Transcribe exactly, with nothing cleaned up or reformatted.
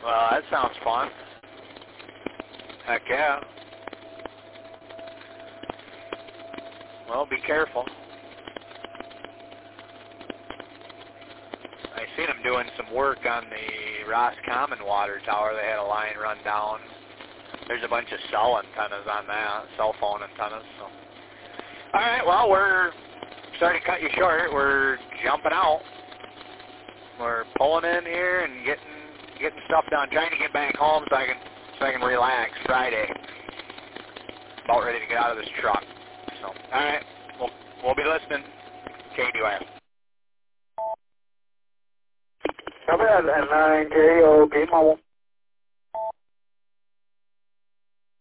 Well, that sounds fun. Heck yeah. Well, be careful. I seen them doing some work on the Roscommon water tower. They had a line run down. There's a bunch of cell antennas on that, cell phone antennas. So. All right, well, we're sorry to cut you short. We're jumping out. We're pulling in here and getting getting stuff done. Trying to get back home so I can so I can relax Friday. About ready to get out of this truck. So, all right, we'll we'll be listening. K D O F. Copy that, nine K O, P Mobile.